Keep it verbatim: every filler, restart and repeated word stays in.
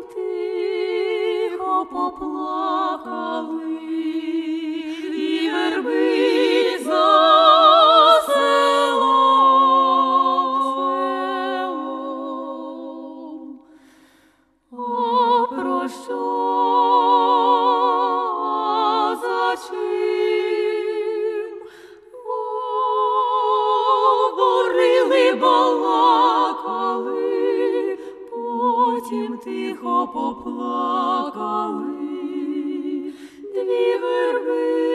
тихо поплакали, і верби за селом. А про що, за чим говорили, балакали, потім тихо поплакали дві верби.